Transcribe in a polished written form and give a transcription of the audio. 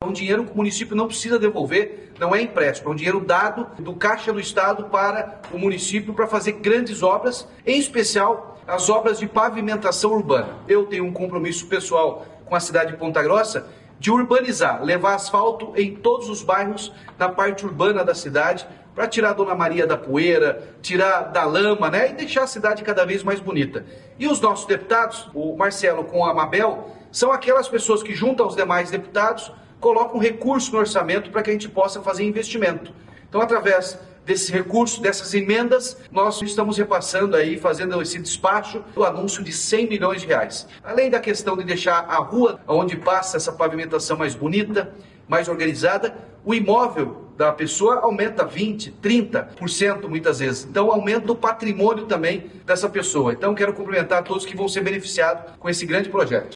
um dinheiro que o município não precisa devolver, não é empréstimo, é um dinheiro dado do Caixa do Estado para o município para fazer grandes obras, em especial as obras de pavimentação urbana. Eu tenho um compromisso pessoal com a cidade de Ponta Grossa de urbanizar, levar asfalto em todos os bairros na parte urbana da cidade, para tirar a Dona Maria da poeira, tirar da lama, né, e deixar a cidade cada vez mais bonita. E os nossos deputados, o Marcelo com a Mabel, são aquelas pessoas que, junto aos demais deputados, colocam recurso no orçamento para que a gente possa fazer investimento. Então, através desse recurso, dessas emendas, nós estamos repassando aí, fazendo esse despacho, o anúncio de 100 milhões de reais. Além da questão de deixar a rua onde passa essa pavimentação mais bonita, mais organizada, o imóvel da pessoa aumenta 20%, 30% muitas vezes. Então aumenta o patrimônio também dessa pessoa. Então quero cumprimentar a todos que vão ser beneficiados com esse grande projeto.